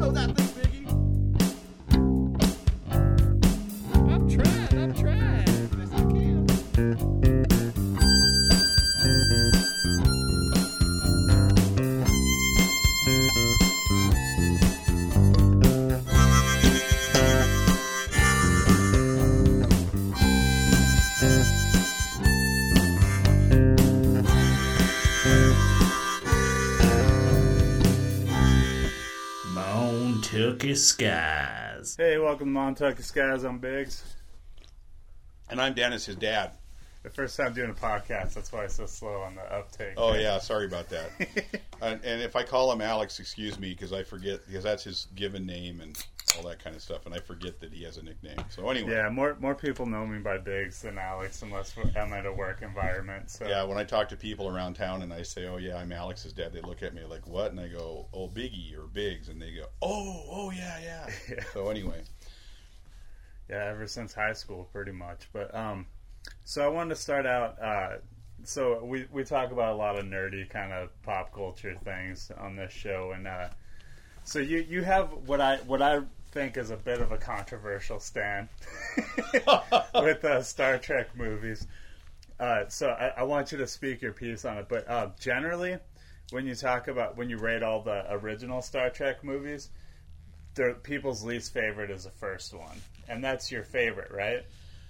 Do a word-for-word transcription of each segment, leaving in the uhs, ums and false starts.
blow that thing, Biggie. I'm trying, I'm trying. Yes, I can. Montucky Skies. Hey, welcome to Montucky Skies. I'm Biggs. And I'm Dennis, his dad. The first time doing a podcast, that's why it's so slow on the uptake. Oh, yeah, sorry about that. and, and if I call him Alex, excuse me, because I forget, because that's his given name and all that kind of stuff, and I forget that he has a nickname. So anyway. Yeah, more more people know me by Biggs than Alex, unless I'm at a work environment. So. Yeah, when I talk to people around town and I say, oh, yeah, I'm Alex's dad, they look at me like, what? And I go, oh, Biggie or Biggs. And they go, oh, oh, yeah, yeah. yeah. So anyway. Yeah, ever since high school, pretty much. But, um... So I wanted to start out, uh, so we, we talk about a lot of nerdy kind of pop culture things on this show, and uh, so you, you have what I what I think is a bit of a controversial stand with uh, Star Trek movies. Uh, so I, I want you to speak your piece on it, but uh, generally, when you talk about, when you rate all the original Star Trek movies, people's least favorite is the first one, and that's your favorite, right?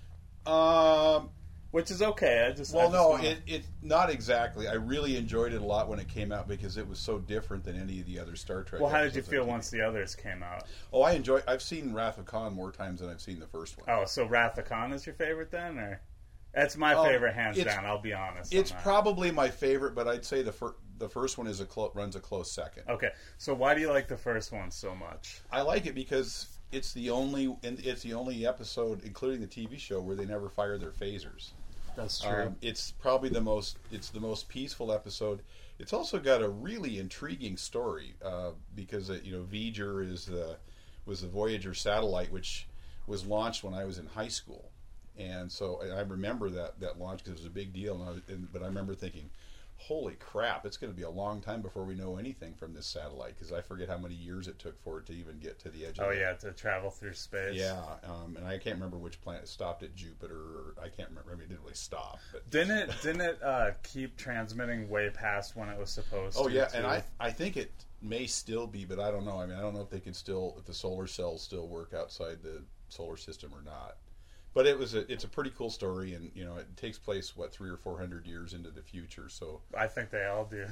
Um, Which is okay. I just well, I just no, wanna... it, it not exactly. I really enjoyed it a lot when it came out because it was so different than any of the other Star Trek. Well, how did you episodes feel I've once seen. the others came out? Oh, I enjoy. I've seen Wrath of Khan more times than I've seen the first one. Oh, so Wrath of Khan is your favorite then, or that's my Um, favorite hands it's- down. I'll be honest. It's on that. probably my favorite, but I'd say the fir- the first one is a clo- runs a close second. Okay, so why do you like the first one so much? I like it because it's the only and it's the only episode, including the T V show, where they never fire their phasers. That's true. Um, it's probably the most. It's the most peaceful episode. It's also got a really intriguing story uh, because uh, you know Voyager is the was the Voyager satellite, which was launched when I was in high school, and so I I remember that that launch because it was a big deal. And I was, and, but I remember thinking, holy crap, it's going to be a long time before we know anything from this satellite, because I forget how many years it took for it to even get to the edge of oh the yeah, to travel through space. Yeah, um, and I can't remember which planet it stopped at Jupiter, or I can't remember. I mean, it didn't really stop. But Didn't it? Didn't it uh, keep transmitting way past when it was supposed oh to? yeah, too? and I I think it may still be, but I don't know. I mean, I don't know if they can still, if the solar cells still work outside the solar system or not. But it was a, it's a pretty cool story, and you know it takes place what three or four hundred years into the future. So I think they all do.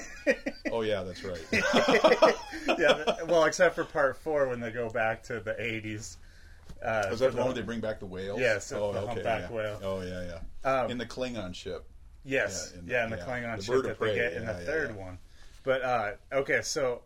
oh yeah, that's right. yeah, well, except for part four when they go back to the eighties. Uh, Was that for the one where they bring back the whales? Yes, oh, the okay, humpback yeah. whale. Oh yeah, yeah. Um, in the Klingon ship. Yes, Yeah, in yeah, the- and the yeah. Klingon The ship bird that of prey, they get in yeah, the yeah, third yeah. one. But uh, okay, so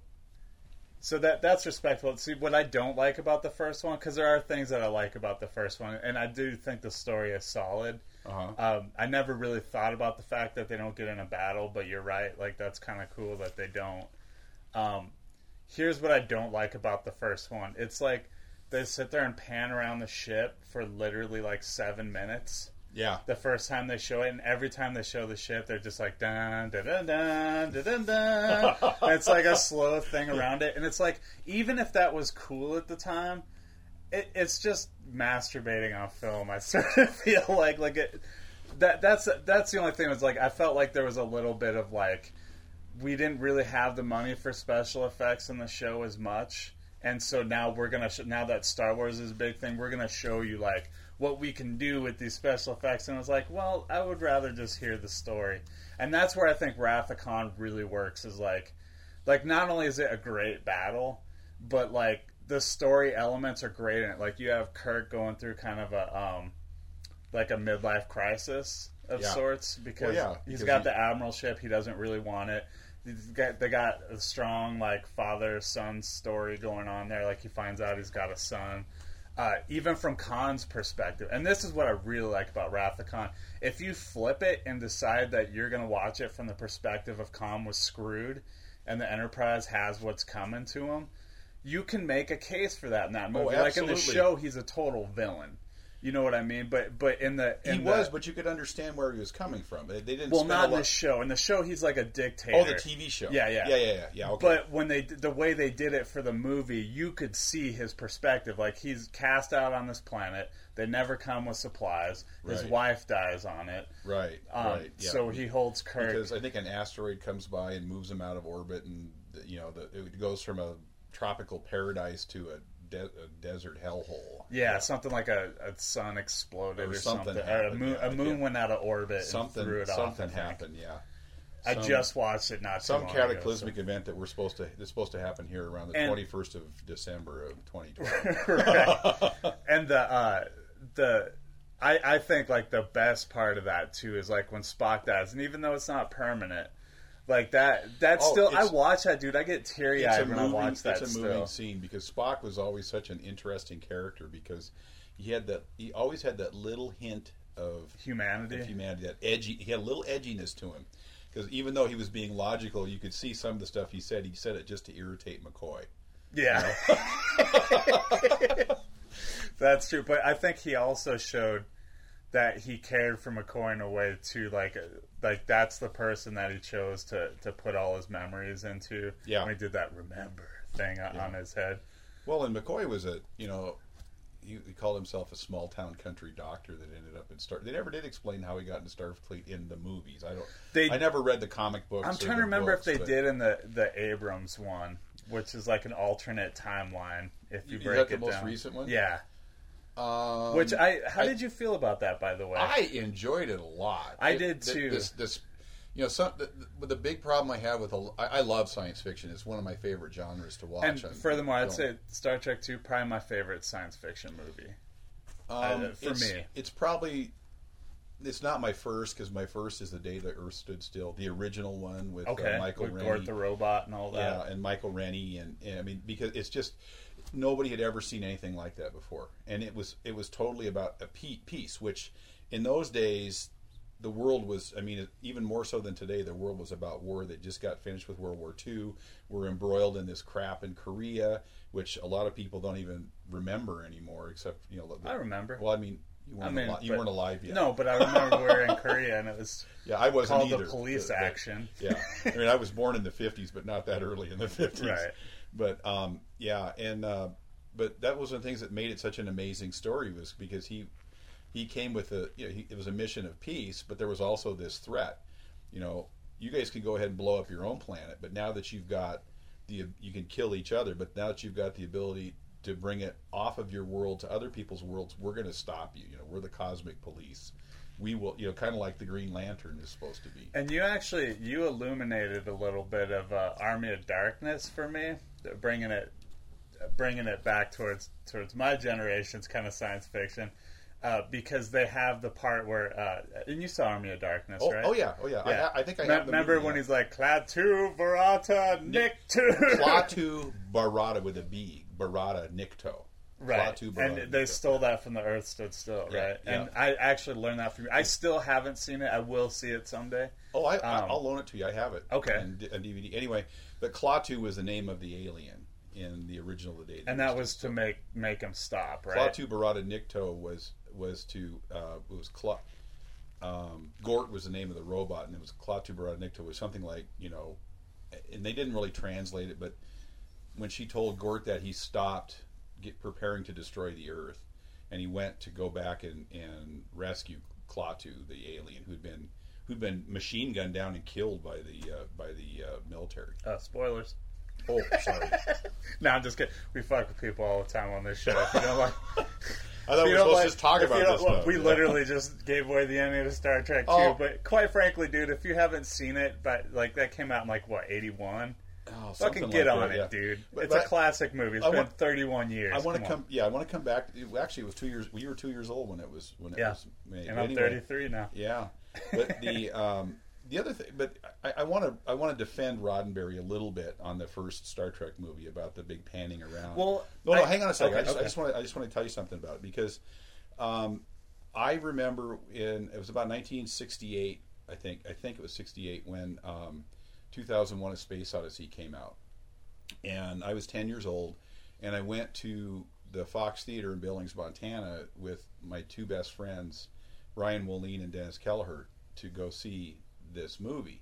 so that that's respectful. See, what I don't like about the first one, because there are things that I like about the first one, and I do think the story is solid. Uh-huh. Um, I never really thought about the fact that they don't get in a battle, but you're right. Like that's kind of cool that they don't. Um, here's what I don't like about the first one. It's like they sit there and pan around the ship for literally like seven minutes. Yeah. The first time they show it, and every time they show the ship, they're just like dun dun dun dun dun dun dun. And it's like a slow thing around it, and it's like even if that was cool at the time, it, it's just masturbating on film. I sort of feel like like it. That that's that's the only thing. Was like I felt like there was a little bit of like we didn't really have the money for special effects in the show as much, and so now we're gonna sh- now that Star Wars is a big thing, we're gonna show you like what we can do with these special effects. And I was like, well, I would rather just hear the story. And that's where I think Wrath of Khan really works, is like, like not only is it a great battle, but like the story elements are great in it. Like you have Kirk going through kind of a, um, like a midlife crisis of Yeah. sorts, because Well, yeah, he's because got he- the Admiral ship. He doesn't really want it. He's got, they got a strong like father-son story going on there. Like he finds out he's got a son. Uh, even from Khan's perspective, and this is what I really like about Wrath of Khan. If you flip it and decide that you're going to watch it from the perspective of Khan was screwed and the Enterprise has what's coming to him, you can make a case for that in that movie. Oh, like in the absolutely. show, he's a total villain. You know what I mean? But but in the in he was, the, but you could understand where he was coming from. They didn't. well, spend not a in lot... the show. In the show, he's like a dictator. Oh, the T V show. Yeah, yeah, yeah, yeah, yeah. yeah okay. But when they the way they did it for the movie, you could see his perspective. Like he's cast out on this planet. They never come with supplies. His Right. wife dies on it. right, Um, right. Yeah. So he holds Kirk. Because I think an asteroid comes by and moves him out of orbit, and you know, the, it goes from a tropical paradise to a, de- a desert hellhole. Yeah, something like a, a sun exploded Or or, something something. Or a happened, moon, yeah, a moon yeah. went out of orbit Something, and threw it off. something I think. happened. Yeah. I Some- just watched it not too Some long cataclysmic ago, event that we're supposed to that's supposed to happen here around the And- twenty first of December of twenty twelve. so. Right. And the uh, the I I think like the best part of that too is like when Spock dies, and even though it's not permanent, like that that's Oh, still I it's- watch that dude. I get teary It's a eyed when I moving, watch that. it's a still. moving scene because Spock was always such an interesting character because he had that he always had that little hint of Humanity. of humanity, that edgy. He had a little edginess to him because even though he was being logical, you could see some of the stuff he said. He said it just to irritate McCoy. Yeah. That's true, but I think he also showed that he cared for McCoy in a way too. Like, uh, like that's the person that he chose to, to put all his memories into. Yeah. when he did that remember thing on, Yeah. on his head. Well, and McCoy was a you know. He, he called himself a small town country doctor that ended up in Star. They never did explain how he got into Starfleet in the movies. I don't. They- I never read the comic books. I'm or trying the to remember books, if they but- did in the the Abrams one, which is like an alternate timeline. If you Is break that the it most down. recent one? Yeah. Um, Which I how I- did you feel about that? By the way, I enjoyed it a lot. I It- did th- too. This, this, you know, some the, the, the big problem I have with a, I, I love science fiction. It's one of my favorite genres to watch. and I'm- furthermore, I'd don't- say Star Trek two probably my favorite science fiction movie. um, uh, for it's, me. it's probably it's not my first because my first is The Day the Earth Stood Still, the original one with Okay, uh, Michael with Rennie. Gort the robot and all that. Yeah, and Michael Rennie, and, and I mean because it's just nobody had ever seen anything like that before, and it was it was totally about a pe- peace, which in those days the world was. I mean, even more so than today, the world was about war. That just got finished with World War Two. We're embroiled in this crap in Korea, which a lot of people don't even remember anymore, except you know. The, I remember. Well, I mean. You weren't, I mean, alive, you but- weren't alive yet. No, but I remember we were in Korea and it was Yeah, I wasn't called either. the police But- but- action. Yeah, I mean, I was born in the fifties, but not that early in the fifties. Right. But um, yeah, and uh, but that was one of the things that made it such an amazing story was because he he came with a you know he, it was a mission of peace, but there was also this threat. You know, you guys can go ahead and blow up your own planet, but now that you've got the you can kill each other, but now that you've got the ability to bring it off of your world to other people's worlds, we're going to stop you. You know, we're the cosmic police. We will, you know, kind of like the Green Lantern is supposed to be. And you actually you illuminated a little bit of uh, Army of Darkness for me, bringing it bringing it back towards towards my generation's kind of science fiction. Uh, because they have the part where, uh, and you saw Army of Darkness, Oh, right? oh yeah, oh yeah. Yeah. I, I think I Me- have the remember movie, when yeah. he's like Klaatu Barata Nikto Klaatu Barada with a B, Barada Nikto. Right, Klaatu Barada and they Nikto. stole that from The Earth Stood Still, Yeah, right? yeah. And I actually learned that from you. I still haven't seen it. I will see it someday. Oh, I, I, Um, I'll loan it to you. I have it. Okay. On, on D V D. Anyway, but Klaatu was the name of the alien in the original The Day. And that was to make make him stop, right? Klaatu Barada Nikto was was to uh, it was Kla, um, Gort was the name of the robot, and it was Klaatu Barada Nikto was something like you know, and they didn't really translate it, but when she told Gort that he stopped get preparing to destroy the Earth, and he went to go back and, and rescue Klaatu, the alien who'd been who'd been machine gunned down and killed by the uh, by the uh, military. Uh, spoilers. Oh, sorry. No, I'm just kidding. We fuck with people all the time on this show. If you don't like, I thought we were supposed to just talk if you about don't- this look, stuff. we Yeah. literally just gave away the ending of Star Trek two. Oh. But quite frankly, dude, if you haven't seen it, but like that came out in like what eighty-one. Oh, Fucking something get like on that, it, yeah. dude. But- it's but a classic movie. It's I been want- thirty-one years. I want to on. come. Yeah, I want to come back. It, actually, it was two years. You were two years old when it was when it Yeah. was made. And I'm Anyway, thirty-three now. Yeah, but the um, the other thing, but I want to I want to defend Roddenberry a little bit on the first Star Trek movie about the big panning around. Well, no, no, I- hang on a second. okay, I just okay. I just want to I just want to tell you something about it because um, I remember in it was about nineteen sixty-eight. I think I think it was sixty-eight when um, two thousand one: A Space Odyssey came out. And I was ten years old, and I went to the Fox Theater in Billings, Montana, with my two best friends, Ryan Woleen and Dennis Kelleher, to go see this movie.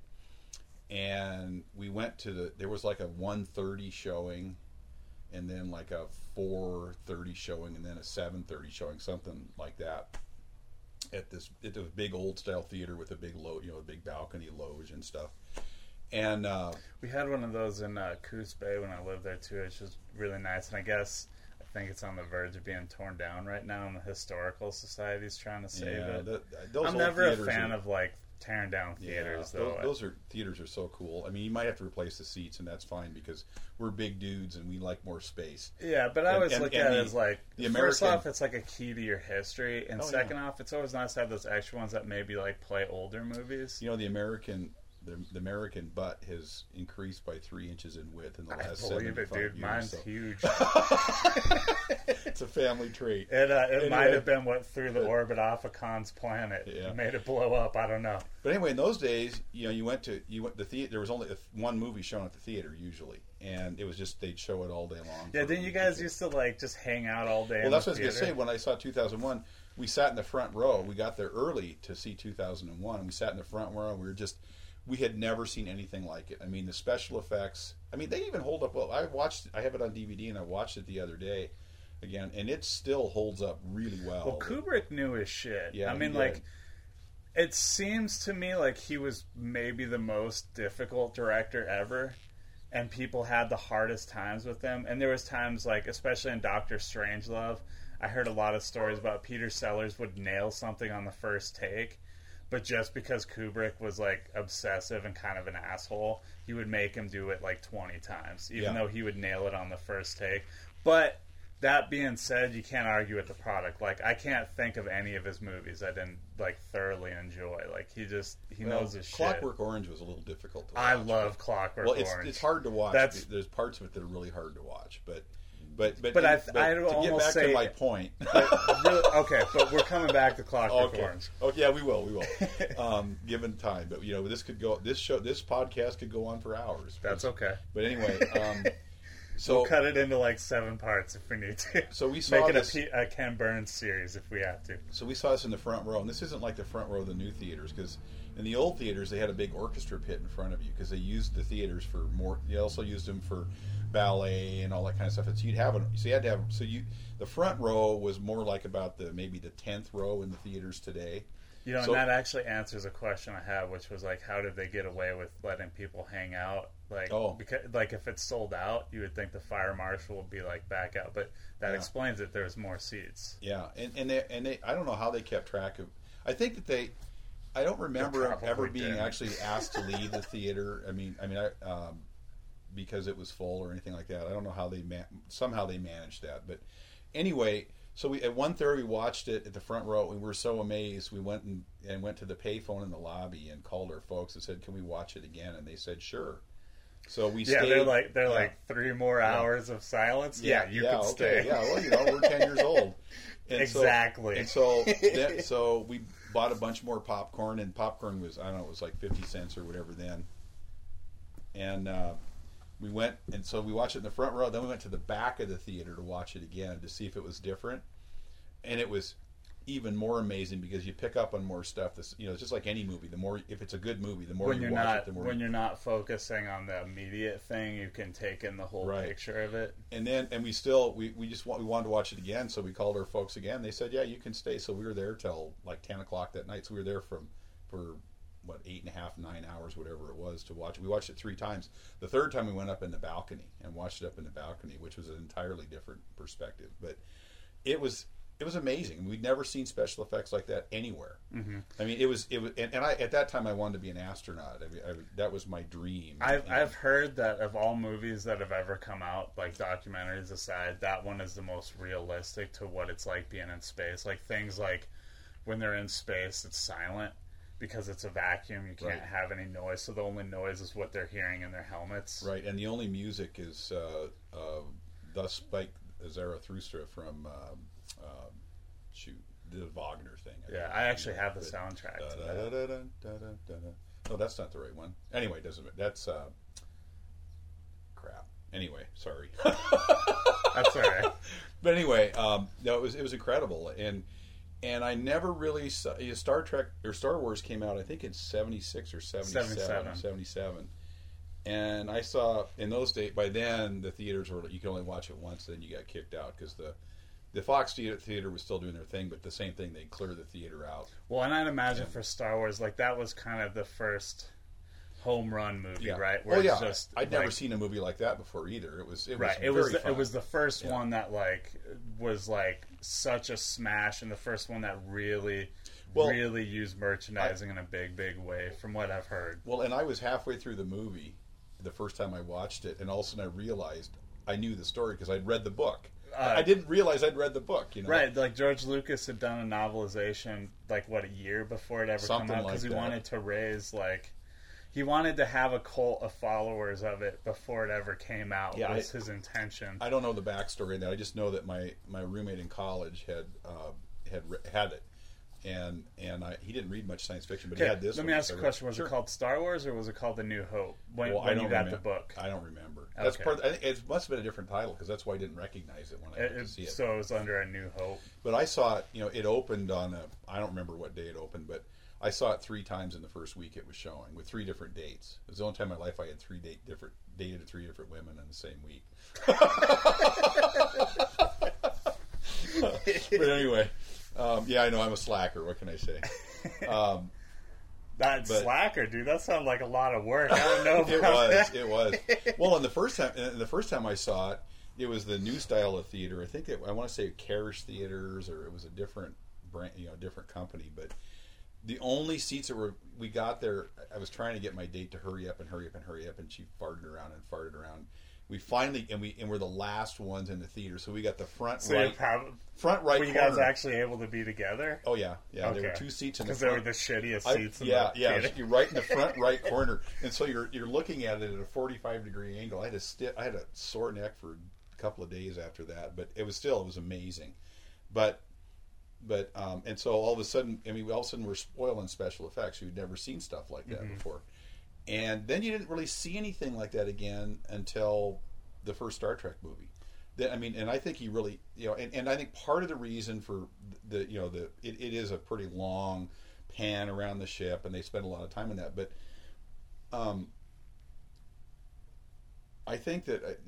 And we went to the, there was like a one thirty showing, and then like a four thirty showing, and then a seven thirty showing, something like that, at this, at a big old style theater with a big lo, you know, a big balcony loge and stuff. And uh, we had one of those in uh, Coos Bay when I lived there too. It's just really nice, and I guess I think it's on the verge of being torn down right now, and the historical society's trying to save yeah, it. The, those I'm old never a theaters fan are, of like tearing down theaters, yeah, though. Those, those are theaters are so cool. I mean, you might have to replace the seats, and that's fine because we're big dudes and we like more space. Yeah, but I And- always and- look and at the- it as like, the first American- off, it's like a key to your history, and Oh, second yeah. off, it's always nice to have those extra ones that maybe like play older movies. You know, the American the, the American butt has increased by three inches in width in the I last believe it, seventy-five dude. years. Mine's so. huge. It's a family trait. It uh, it Anyway. might have been what threw the But- orbit off of Khan's planet. Yeah. It made it blow up. I don't know. But anyway, in those days, you know, you went to you went the theater. There was only a- one movie shown at the theater usually, and it was just they'd show it all day long. Yeah, for didn't you people. guys used to like just hang out all day? Well, in that's the what I was going to theater? say. When I saw two thousand one, we sat in the front row. We got there early to see two thousand one, and we sat in the front row. And we were just, we had never seen anything like it. I mean, the special effects. I mean, they even hold up well. I watched. I have it on D V D, and I watched it the other day again, and it still holds up really well. Well, Kubrick knew his shit. Yeah, I he mean, did. like, it seems to me like he was maybe the most difficult director ever, and people had the hardest times with him. And there was times, like, especially in Doctor Strangelove, I heard a lot of stories about Peter Sellers would nail something on the first take, but just because Kubrick was, like, obsessive and kind of an asshole, he would make him do it, like, twenty times, even Yeah. though he would nail it on the first take. But that being said, you can't argue with the product. Like, I can't think of any of his movies I didn't, like, thoroughly enjoy. Like, he just, he Well, knows his shit. Clockwork Orange was a little difficult to watch. I love Clockwork Well, it's Orange. it's hard to watch. That's- There's parts of it that are really hard to watch, but but but, But I- but I'd to get almost back say- to my point. But really, okay, but we're coming back to Clockwork okay. Orange. Oh yeah, we will. We will. um, given time, but you know, this could go. This show, this podcast could go on for hours. That's okay. But anyway, um, so We'll cut it into like seven parts if we need to. so we saw Make it this. a, P- a Ken Burns series if we have to. So we saw this in the front row, and this isn't like the front row of the new theaters because in the old theaters they had a big orchestra pit in front of you because they used the theaters for more. They also used them for ballet and all that kind of stuff. And so you'd have it. So you had to have. So you the front row was more like about the maybe the tenth row in the theaters today. You know, So- and that actually answers a question I have, which was like, how did they get away with letting people hang out? Like, Oh. because like if it's sold out, you would think the fire marshal would be like back out, but that Yeah. explains it. There's more seats. Yeah, and and they and they. I don't know how they kept track of. I think that they. I don't remember They probably ever being didn't. actually asked to leave the theater. I mean, I mean, I, um, because it was full or anything like that. I don't know how they man- somehow they managed that. But anyway, so we at one thirty we watched it at the front row. We were so amazed. We went and, and went to the payphone in the lobby and called our folks and said, "Can we watch it again?" And they said, "Sure." So we Yeah, stayed. they're like they're yeah. like three more hours of silence. Yeah, you can okay. stay. Yeah, well, you know, we're ten years old. And Exactly. So, and so, then, so we bought a bunch more popcorn, and popcorn was I don't know, it was like fifty cents or whatever then. And uh, we went, and so we watched it in the front row. Then we went to the back of the theater to watch it again to see if it was different, and it was even more amazing because you pick up on more stuff. That's, you know, it's just like any movie. The more, if it's a good movie, the more when you you're watch not it, the more. when you, you're not focusing on the immediate thing, you can take in the whole Right. picture of it. And then, and we still, we, we just want, we wanted to watch it again, so we called our folks again. They said, yeah, you can stay. So we were there till like ten o'clock that night. So we were there from, for what, eight and a half, nine hours, whatever it was to watch it. We watched it three times. The third time we went up in the balcony and watched it up in the balcony, which was an entirely different perspective. But it was, it was amazing. We'd never seen special effects like that anywhere. Mm-hmm. I mean, it was, it was, and, and I, at that time I wanted to be an astronaut. I mean, I, that was my dream. I've And- I've heard that of all movies that have ever come out, like documentaries aside, that one is the most realistic to what it's like being in space. Like things like when they're in space, it's silent because it's a vacuum. You can't Right. have any noise, so the only noise is what they're hearing in their helmets. Right, and the only music is uh, uh, "Thus Spake Zarathustra" from um, um, shoot the Wagner thing. I Yeah, think. I actually have the But- soundtrack to that. Da-da-da-da-da-da-da. No, that's not the right one. Anyway, it doesn't. That's uh, crap. Anyway, sorry. That's all right. But anyway, um, no, it was it was incredible, and and I never really saw, you know, Star Trek or Star Wars came out I think in seventy-six or seventy-seven, seventy-seven. seventy-seven. And I saw in those days, by then the theaters were, you could only watch it once, then you got kicked out because the the Fox theater, theater was still doing their thing, but the same thing, they'd clear the theater out. Well, and I'd imagine for Star Wars, like that was kind of the first home run movie, Yeah. right? Oh it's yeah, just, I'd like, never seen a movie like that before either. It was it was right. It very was the, fun. it was the first Yeah. one that like was like such a smash, and the first one that really, Well, really used merchandising in a big, big way, from what I've heard. Well, and I was halfway through the movie the first time I watched it, and all of a sudden I realized I knew the story because I'd read the book. Uh, I didn't realize I'd read the book, you know. Right, like George Lucas had done a novelization like what a year before it ever Something came out like because he that. wanted to raise like he wanted to have a cult of followers of it before it ever came out. Yeah, was I- his intention. I don't know the backstory of that. I just know that my, my roommate in college had uh, had re- had it, and and I, he didn't read much science fiction, but he Okay, had this. let one, me ask so you I a read- question: Was Sure. it called Star Wars or was it called The New Hope when, Well, I when don't you got remem- the book? I don't remember. That's Okay. part. I think it must have been a different title because that's why I didn't recognize it when I It- went it- to see it. so it was under A New Hope. But I saw it. You know, it opened on a. I don't remember what day it opened, but I saw it three times in the first week it was showing with three different dates. It was the only time in my life I had three date different dated three different women in the same week. But anyway, um, yeah, I know I'm a slacker. What can I say? Um, That But- slacker, dude. That sounded like a lot of work. I don't know. About it was. that. It was. Well, and the first time, and the first time I saw it, it was the new style of theater. I think it, I want to say Carish Theaters, or it was a different brand, you know, different company. But the only seats that were we got there, I was trying to get my date to hurry up and hurry up and hurry up, and she farted around and farted around. We finally, and we and we're the last ones in the theater, so we got the front So right, you prob- front right. were you corner. guys actually able to be together? Oh yeah, yeah. There were Okay. two seats in the Because they were front. the shittiest I- seats. in yeah, the yeah. theater. You're right in the front right corner, and so you're you're looking at it at a forty-five degree angle. I had a sti- I had a sore neck for a couple of days after that, but it was still it was amazing. But but um, and so all of a sudden, I mean, all of a sudden we're spoiling special effects. You'd never seen stuff like that Mhm. before, and then you didn't really see anything like that again until the first Star Trek movie. Then, I mean, and I think he really, you know, and, and I think part of the reason for the, you know, the it, it is a pretty long pan around the ship, and they spend a lot of time in that. But um, I think that uh,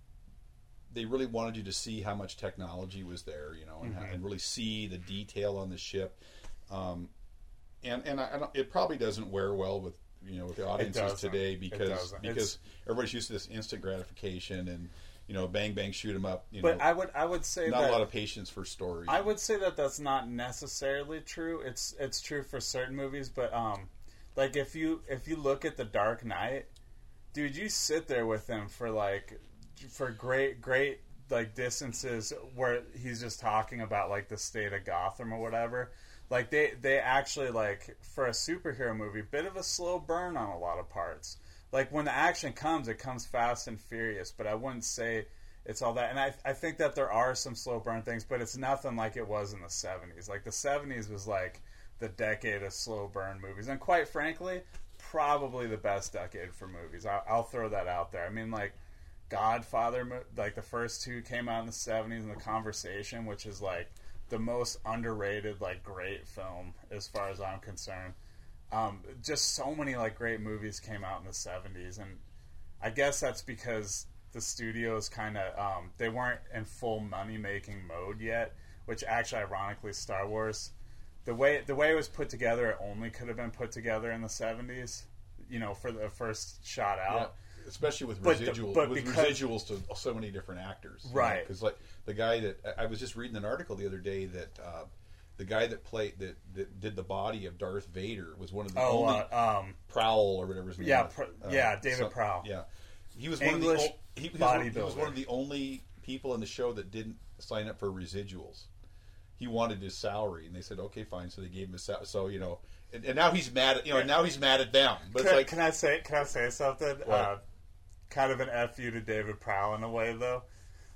they really wanted you to see how much technology was there, you know, and, Mhm. and really see the detail on the ship. Um, and and I, I don't, it probably doesn't wear well with you know with the audiences doesn't. today It because doesn't. because everybody's used to this instant gratification and you know bang bang shoot 'em up. You But know, I would I would say not that a lot of patience for story. I would say that that's not necessarily true. It's it's true for certain movies, but um, like if you if you look at The Dark Knight, dude, you sit there with him for like for great great like distances where he's just talking about like the state of Gotham or whatever. Like they they actually like for a superhero movie, bit of a slow burn on a lot of parts. Like when the action comes, it comes fast and furious, but I wouldn't say it's all that. And I I think that there are some slow burn things, but it's nothing like it was in the seventies. Like the seventies was like the decade of slow burn movies, and quite frankly, probably the best decade for movies. I'll, I'll throw that out there. I mean, like Godfather, mo- like the first two came out in the seventies, and The Conversation, which is like the most underrated, like great film as far as I'm concerned. Um, just so many like great movies came out in the seventies, and I guess that's because the studios kind of um, they weren't in full money making mode yet. Which actually, ironically, Star Wars, the way the way it was put together, it only could have been put together in the seventies. You know, for the first shot out. Yeah. Especially with But the- residuals, but with because- residuals to so many different actors, Right. Because like the guy that I I was just reading an article the other day that uh, the guy that played that, that did the body of Darth Vader was one of the Oh, only uh, um, Prowl or whatever his name. yeah, is. Pr- Uh, yeah, David so- Prowl. Yeah, he was one English of the o- he, he was one, he was bodybuilder. one of the only people in the show that didn't sign up for residuals. He wanted his salary, and they said, "Okay, fine." So they gave him his salary. So you know, and, and now he's mad at you know. Now he's mad at them. But Can, it's like, can I say can I say something? What? Uh, kind of an F you to David Prowl in a way, though.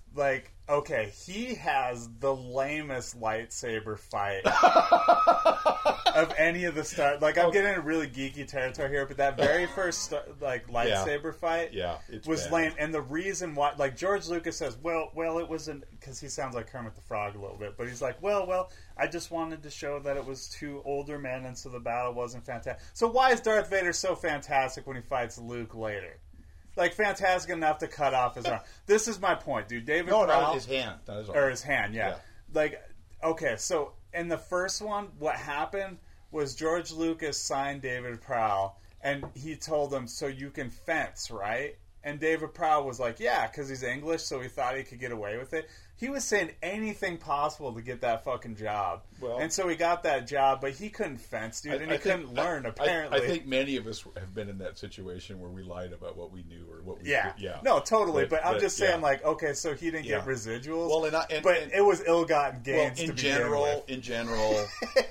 like, okay, he has the lamest lightsaber fight of any of the Star. Like, I'm getting into really geeky territory here, but that very first star, like lightsaber yeah. fight, yeah, it's was bad. lame. And the reason why, like, George Lucas says, well, well, it wasn't, because he sounds like Kermit the Frog a little bit, but he's like, well, well, I just wanted to show that it was two older men, and so the battle wasn't fantastic. So why is Darth Vader so fantastic when he fights Luke later? Like, fantastic enough to cut off his arm. This is my point, dude. David No, Prowl, not his hand. Not his arm. or his hand, yeah. Yeah. Like, okay, so in the first one, what happened was George Lucas signed David Prowl, and he told him, so you can fence, right? And David Prowl was like, yeah, because he's English, so he thought he could get away with it. He was saying anything possible to get that fucking job. Well, and so he got that job, but he couldn't fence, dude, I- and I he think- couldn't learn, I- apparently. I, think many of us have been in that situation where we lied about what we knew or what we Yeah. could, yeah. No, totally. But, But- I'm but, just saying, yeah. like, okay, so he didn't Yeah. get residuals. Well, and I- and- but and- it was ill-gotten Well, gains in to general, begin with. in general,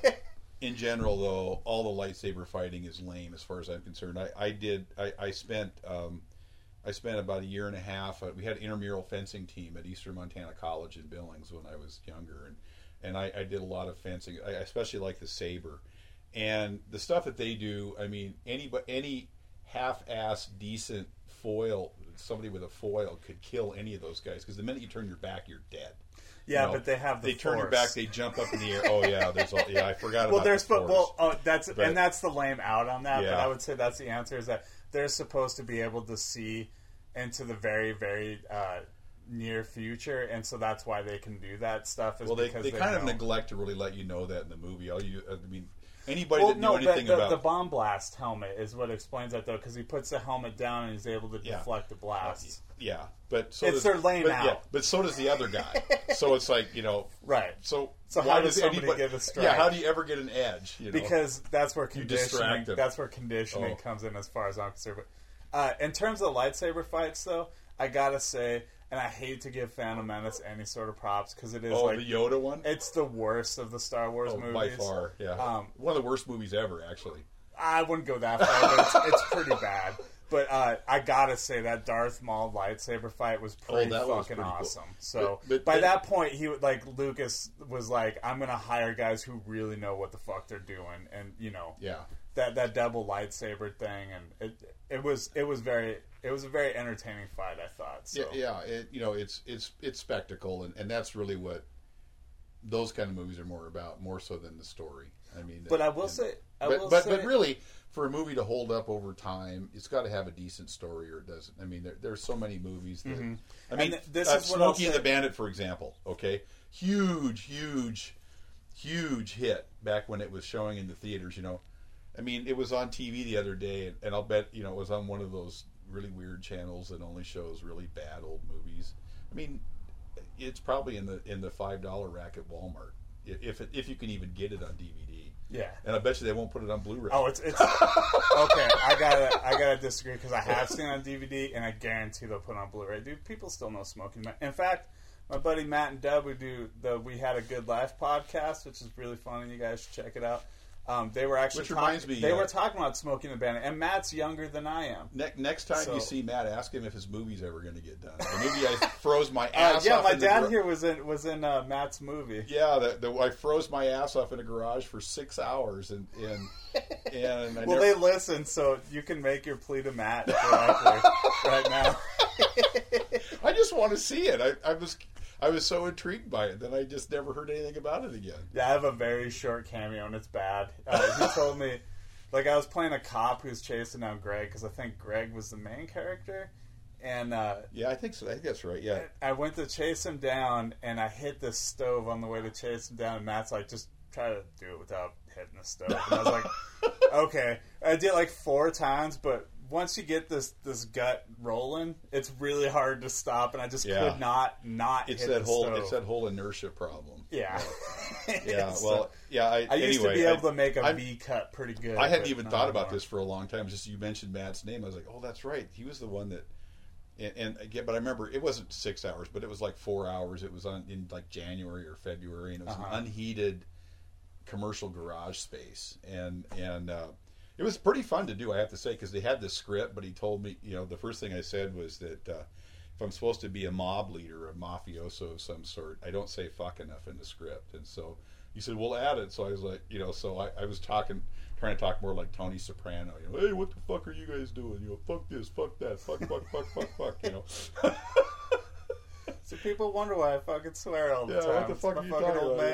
in general, though, all the lightsaber fighting is lame as far as I'm concerned. I, I did. I, I spent. Um, I spent about a year and a half. Uh, we had an intramural fencing team at Eastern Montana College in Billings when I was younger, and and I, I did a lot of fencing. I especially like the saber, and the stuff that they do. I mean, any any half-ass decent foil, somebody with a foil could kill any of those guys because the minute you turn your back, you're dead. Yeah, You know, but they have the they turn your force. back, they jump up in the air. Oh yeah, there's all, yeah. I forgot Well, about there's the but force. well, oh, that's But- and that's the lame out on that. But Yeah. I would say that's the answer is that they're supposed to be able to see into the very, very uh, near future, and so that's why they can do that stuff. Is Well, they, because they they kind of know. neglect to really let you know that in the movie. All you, I mean, anybody Well, that no, knew the, anything the, about the bomb blast helmet is what explains that, though, because he puts the helmet down and he's able to Yeah. deflect the blasts. yeah, but so It's does, their lane but, out. Yeah, but so does the other guy. So it's like you know, Right. so So why how does somebody anybody, get a strike? Yeah, how do you ever get an edge? You know? Because that's where You conditioning. distract 'em. That's where conditioning Oh. comes in, as far as I'm concerned. But, uh, in terms of lightsaber fights, though, I gotta say, and I hate to give Phantom Menace any sort of props because it is oh, like the Yoda one. it's the worst of the Star Wars Oh, movies by far, yeah, Um, one of the worst movies ever, actually. I wouldn't go that far, but it's, it's pretty bad. But uh, I gotta say that Darth Maul lightsaber fight was pretty Oh, that was fucking pretty cool. awesome. So But- but- by but- that point, he would like Lucas was like, "I'm gonna hire guys who really know what the fuck they're doing," and you know, Yeah, that that double lightsaber thing, and it it was it was very it was a very entertaining fight. I thought. So. yeah, yeah. It, you know, it's it's it's spectacle, and, and that's really what those kind of movies are more about, more so than the story. I mean, But I will and- say, I but will but, say, but really, for a movie to hold up over time, it's got to have a decent story, or it doesn't. I mean, there, there's so many movies that. I mean, Mm-hmm. And th- this uh, is what I'll Smokey and say- the Bandit, for example. Okay, huge, huge, huge hit back when it was showing in the theaters. You know, I mean, it was on T V the other day, and, and I'll bet you know it was on one of those really weird channels that only shows really bad old movies. I mean, it's probably in the in the five dollar rack at Walmart if it, if you can even get it on D V D. yeah. And I bet you they won't put it on Blu-ray. Oh, it's it's okay. I gotta I gotta disagree because I have seen it on D V D and I guarantee they'll put it on Blu-ray. Dude, people still know Smoking Man. In fact, my buddy Matt and Deb, who do the We Had a Good Life podcast, which is really funny. You guys should check it out. Um, they were actually Which reminds talking, me, they uh, were talking about Smoking the Bandit, and Matt's younger than I am. Ne- next time So- you see Matt, ask him if his movie's ever going to get done. Or maybe I froze my Uh, ass yeah, off. my in the dad gar- here was in was in uh, Matt's movie. Yeah, the, the, I froze my ass off in a garage for six hours, and and, and I Well, never, they listen, so you can make your plea to Matt directly right now. I just want to see it. I, I was I was so intrigued by it that I just never heard anything about it again. Yeah, I have a very short cameo, and it's bad. Uh, he told me, like, I was playing a cop who's chasing down Greg, because I think Greg was the main character, and uh, Yeah, I think so. I think that's right. Yeah, I went to chase him down, and I hit the stove on the way to chase him down, and Matt's like, just try to do it without hitting the stove. And I was like, okay. I did it like four times, but once you get this this gut rolling, it's really hard to stop, and I just Yeah. could not not it's hit that the whole stove. it's that whole inertia problem. Yeah. Yeah, So- well, yeah. I, I used anyway, to be able I- to make a I'm- V cut pretty good. I hadn't but even not thought about anymore. this for a long time. Just you mentioned Matt's name, I was like, oh, that's right. He was the one that. And, and again, but I remember it wasn't six hours, but it was like four hours. It was on in like January or February, and it was Uh-huh. an unheated commercial garage space, and and uh, it was pretty fun to do. I have to say, because they had the script, but he told me, you know, the first thing I said was that uh, if I'm supposed to be a mob leader, a mafioso of some sort, I don't say fuck enough in the script. And so he said, "We'll add it." So I was like, you know, so I, I was talking, trying to talk more like Tony Soprano. You know, hey, what the fuck are you guys doing? You know, fuck this, fuck that, fuck, fuck, fuck, fuck, fuck. You know. So people wonder why I fucking swear all the Yeah, time. what the It's fuck my are you fucking talking old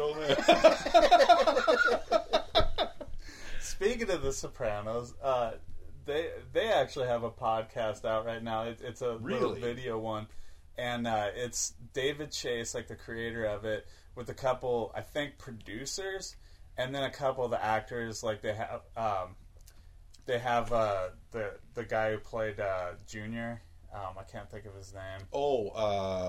about? man. Old man. Speaking of The Sopranos, uh, they they actually have a podcast out right now. It, it's a little Really? video one, and uh, it's David Chase, like the creator of it, with a couple, I think, producers, and then a couple of the actors. Like they have, um, they have uh, the the guy who played uh, Junior. Um, I can't think of his name. Oh, uh,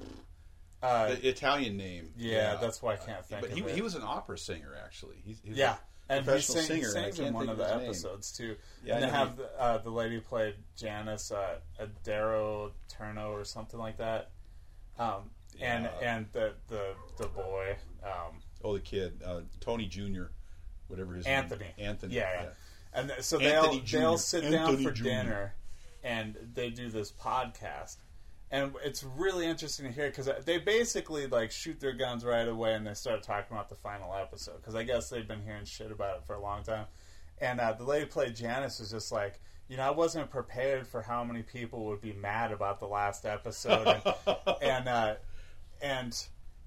Uh, the Italian name. yeah, that's why I can't think But of he it. he was an opera singer actually. He's, he's Yeah, a and he professional sing, singer. and I sings in can't one think of the his name. episodes too. Yeah, and I they know have the, uh, the lady who played Janice, uh, Adaro Turno or something like that. Um, and Yeah. and the the the boy, um, Oh, the kid, uh, Tony Junior, whatever his Anthony. name. Anthony. Yeah, yeah. and th- so Anthony they'll Junior they'll sit down Anthony for Junior dinner, and they do this podcast. And it's really interesting to hear because they basically like shoot their guns right away and they start talking about the final episode because I guess they've been hearing shit about it for a long time. And uh, the lady who played Janice was just like, you know, I wasn't prepared for how many people would be mad about the last episode, and and uh, and,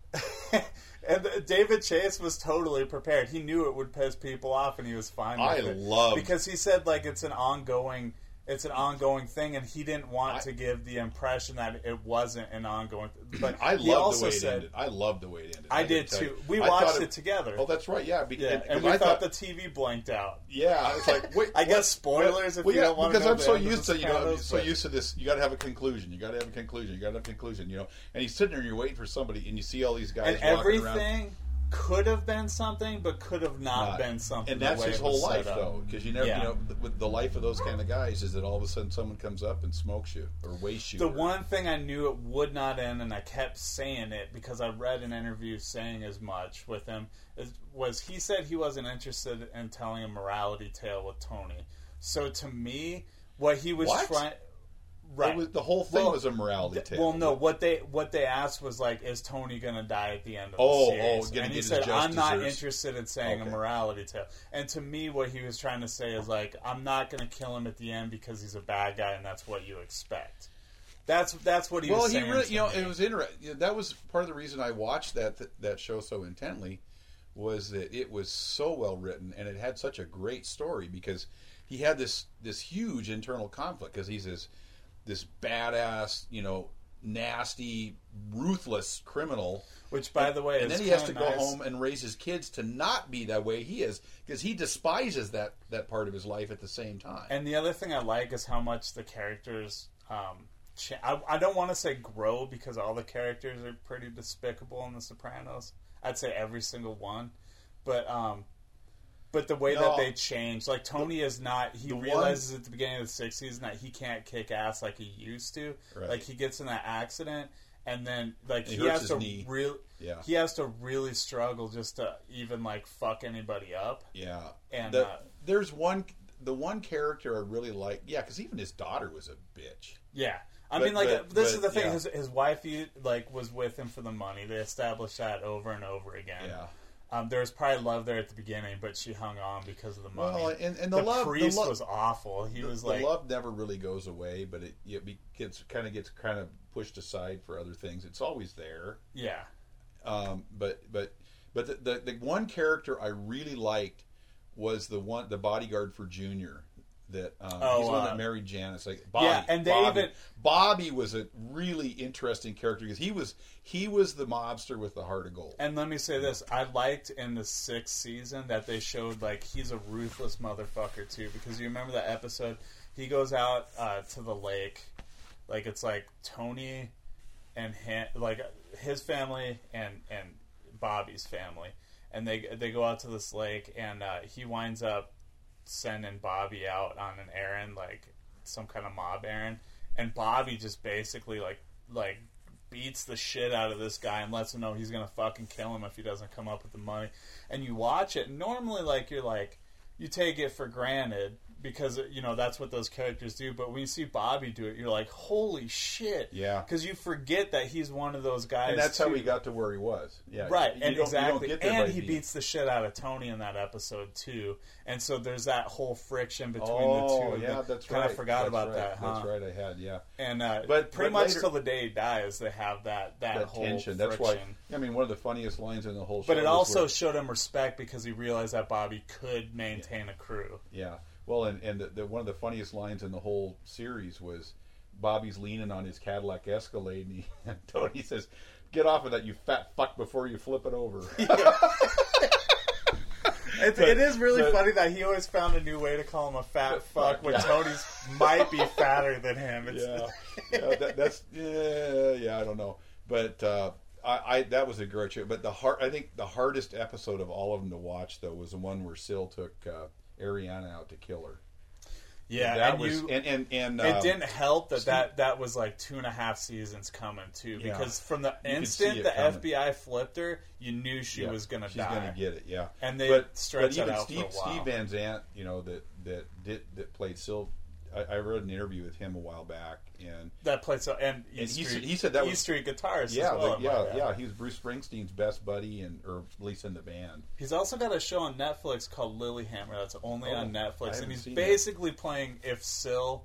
and David Chase was totally prepared. He knew it would piss people off, and he was fine with I it love because he said like it's an ongoing. It's an ongoing thing, and he didn't want I- to give the impression that it wasn't an ongoing. But I he loved also the way it said, ended. I loved the way it ended. "I gotta did tell too." you. We I watched thought it together. Oh, that's right. Yeah, because, Yeah, and we I thought, thought the T V blanked out. Yeah, it's like wait. I guess what- spoilers if well, you yeah, don't want because to know I'm the so end of used The to you know I'm Sopranos, so but- used to this. You got to have a conclusion. You got to have a conclusion. You got to have a conclusion. You know, and he's sitting there, and you're waiting for somebody, and you see all these guys And walking around. everything could have been something, but could have not, Not- been something. And the that's way his it was whole life, set up. though, because you never, Yeah. you know, th- with the life of those kind of guys is that all of a sudden someone comes up and smokes you or wastes you. The or- one thing I knew it would not end, and I kept saying it because I read an interview saying as much with him, is, was he said he wasn't interested in telling a morality tale with Tony. So to me, what he was What? trying, It right? was, the whole thing Well, was a morality th- tale. Well, no. What they what they asked was like, is Tony going to die at the end of Oh, the series? oh, gonna and he get his said, just I'm not desserts. interested in saying Okay. a morality tale. And to me, what he was trying to say is like, I'm not going to kill him at the end because he's a bad guy, and that's what you expect. That's that's what he well, was he saying. really, to you know, me. it was interesting. That was part of the reason I watched that th- that show so intently, was that it was so well written and it had such a great story because he had this this huge internal conflict because he's this this badass, you know, nasty, ruthless criminal. Which, by the way, and is then he has to kinda go nice. home and raise his kids to not be that way he is because he despises that that part of his life at the same time. And the other thing I like is how much the characters. Um, cha- I, I don't want to say grow because all the characters are pretty despicable in The Sopranos. I'd say every single one, but um, but the way No. that they change, like Tony is not. He the one- realizes at the beginning of the sixth season that he can't kick ass like he used to. Right. Like he gets in that accident, and then like He he, hurts has his to knee. really. yeah, He has to really struggle just to even like fuck anybody up. yeah. And The- uh, there's one, the one character I really like. Yeah, because even his daughter was a bitch. Yeah, I But- mean, like but- this but, is the thing. yeah. His his wife, he, like, was with him for the money. They established that over and over again. Yeah. Um, there was probably love there at the beginning, but she hung on because of the money. Well, and, and the, the love, priest the lo- was awful. He the, was the like, love never really goes away, but it, it be- gets kind of gets kind of pushed aside for other things. It's always there. yeah, Um, but but but the, the the one character I really liked was the one the bodyguard for Junior. That um, Oh, he's the one uh, that married Janice. Like Bobby, yeah, and they Bobby, even- Bobby was a really interesting character because he was he was the mobster with the heart of gold. and let me say this: I liked in the sixth season that they showed like he's a ruthless motherfucker too. Because you remember that episode? He goes out uh, to the lake, like it's like Tony and him, like his family and and Bobby's family, and they they go out to this lake, and uh, he winds up sending Bobby out on an errand, like some kind of mob errand, and Bobby just basically like like beats the shit out of this guy and lets him know he's gonna fucking kill him if he doesn't come up with the money. And you watch it, normally like you're like you take it for granted because you know that's what those characters do. But when you see Bobby do it, you're like, holy shit! Yeah, because you forget that he's one of those guys. And that's too. how he got to where he was. Yeah, right, you and don't, exactly, you don't get there and by he being... beats the shit out of Tony in that episode too. And so there's that whole friction between oh, the two. yeah, that's kind right. of forgot that's about right. that. Huh? That's right. I had yeah, and uh, but pretty but much later, till the day he dies, they have that that, that whole tension. friction. That's why. I mean, one of the funniest lines in the whole show. But it was also where, showed him respect because he realized that Bobby could maintain yeah. a crew. Yeah. Well, and, and the, the, one of the funniest lines in the whole series was Bobby's leaning on his Cadillac Escalade, and, he, and Tony says, "Get off of that, you fat fuck, before you flip it over." Yeah. It's, But- it is really but- funny that he always found a new way to call him a fat fuck when yeah. Tony's might be fatter than him. It's, yeah, yeah that, that's yeah, yeah. I don't know, but uh, I, I that was a great show. But the hard, I think the hardest episode of all of them to watch though was the one where Syl took uh, Ariana out to kill her. yeah, that and was you, and and, and it um, didn't help that, Steve- that that was like two and a half seasons coming too, Yeah. because from the You could see instant it the coming. F B I flipped her, you knew she yeah, was gonna she's die. gonna get it. Yeah, And they but, stretched but that even out Steve, for a while. Steve Van Zandt, you know that that did that played Syl. I, I read an interview with him a while back, and That played so, and E And he Street, said- he said that E was- Street guitarist. yeah, as well, the- I yeah, might add. yeah. He was Bruce Springsteen's best buddy, and or at least in the band. He's also got a show on Netflix called Lilyhammer that's only Oh, on I Netflix, haven't and he's seen that. basically playing if Syl,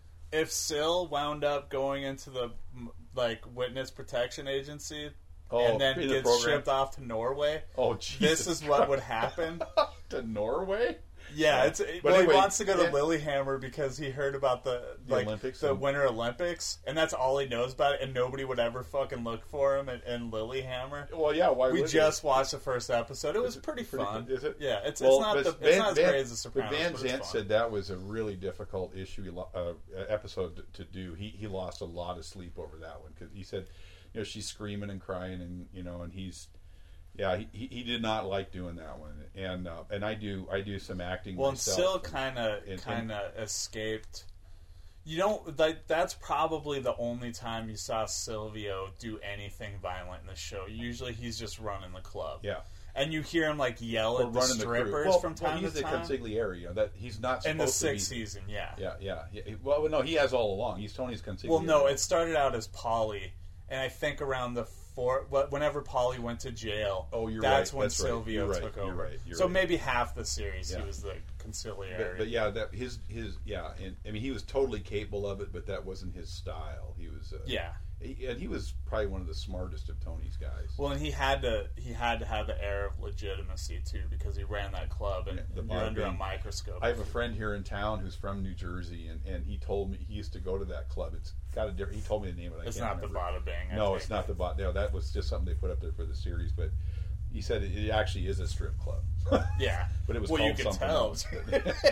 if Syl wound up going into the like witness protection agency, Oh, and then in the gets program? shipped off to Norway. Oh, Jesus This is what Christ. would happen. To Norway. Yeah, it's But well. anyway, he wants to go to yeah. Lilyhammer because he heard about the, The like Olympics the and- Winter Olympics, and that's all he knows about it. And nobody would ever fucking look for him in, in Lilyhammer. Well, yeah. Why We would just watched the first episode. It was it pretty, pretty fun. fun? Is it? Yeah, it's Well, it's not but the, Van- it's not as Van- great as The Sopranos. But Van but it's Zandt fun. said that was a really difficult issue he lo- uh, episode to, to do. He he lost a lot of sleep over that one because he said, you know, she's screaming and crying, and you know, and he's. Yeah, he, he he did not like doing that one, and uh, and I do I do some acting. Well, and myself, Syl and- kind of and- kind of escaped. You don't like. That's probably the only time you saw Silvio do anything violent in the show. Usually, he's just running the club. Yeah, And you hear him like yell or at the running the strippers crew. Well, from well, time he's to the time. consigliere. You know, that he's not In the supposed sixth to be. season, yeah. Yeah, yeah, yeah. Well, no, he has all along. He's Tony's consigliere. Well, no, it started out as Polly, and I think around the four, whenever Polly went to jail, Oh, you're that's right. when That's right. Silvio You're right. took You're over. right. You're so right. maybe half the series Yeah. he was the consigliere. But, but yeah, that his his yeah, and I mean he was totally capable of it, but that wasn't his style. He was uh, yeah. he, and he was probably one of the smartest of Tony's guys. Well, and he had to he had to have the air of legitimacy too because he ran that club and Yeah, the you're under a Barbie. microscope. I have a friend here in town who's from New Jersey, and, and he told me he used to go to that club. It's got a different. He told me the name of it. I it's can't not remember. the Bada Bing. I No, think. it's not the bot. No, that was just something they put up there for the series. But he said it, it actually is a strip club. Yeah, but it was well, you called can something tell. else.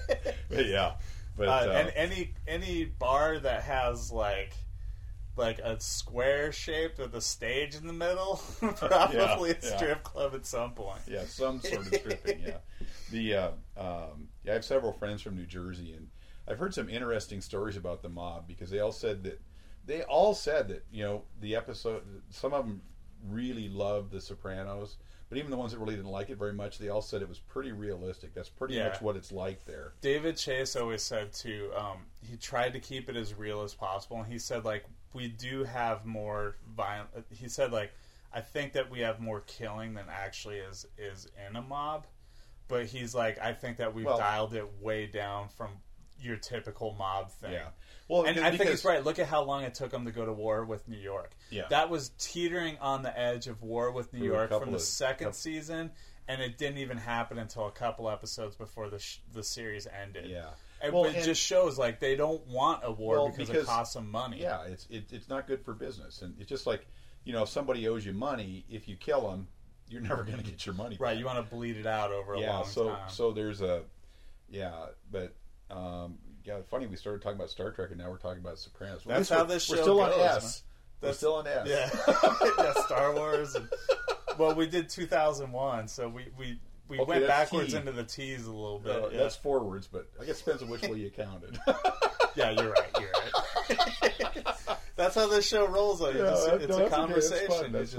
But yeah, but uh, uh, and any any bar that has like like a square shape with a stage in the middle, probably Yeah, a yeah. strip club at some point. yeah, some sort of stripping. Yeah, the uh, um, yeah, I have several friends from New Jersey, and I've heard some interesting stories about the mob because they all said that they all said that you know the episode. Some of them really loved The Sopranos, but even the ones that really didn't like it very much, they all said it was pretty realistic. That's pretty Yeah. much what it's like there. David Chase always said too. Um, he tried to keep it as real as possible, and he said like we do have more violent. He said like I think that we have more killing than actually is is in a mob, but he's like I think that we've Well- dialed it way down from your typical mob thing. Yeah, well, And because, I think he's right. Look at how long it took him to go to war with New York. Yeah. That was teetering on the edge of war with New For a York couple from the of- second couple- season, and it didn't even happen until a couple episodes before the sh- the series ended. Yeah. And, Well, but it and- just shows like they don't want a war Well, because, because- it costs them money. Yeah, it's it, it's not good for business, and it's just like you know if somebody owes you money, if you kill them, you're never going to get your money. Right. back. You want to bleed it out over a yeah, long so time. so there's a yeah, but um, yeah, funny we started talking about Star Trek and now we're talking about Sopranos. Well, That's we're- how this we're show still on goes, S. man. We're That's- still on S. Yeah. yeah. Star Wars. And, well, we did two thousand one, so we we. We Okay, went that's backwards T. into the T's a little bit. Uh, yeah. That's forwards, but I guess it depends on which way you counted. Yeah, you're right. You're right. That's how this show rolls. On you. Yeah, Just- that- it's no, a that's okay, conversation. That's fun. You That's just- fun.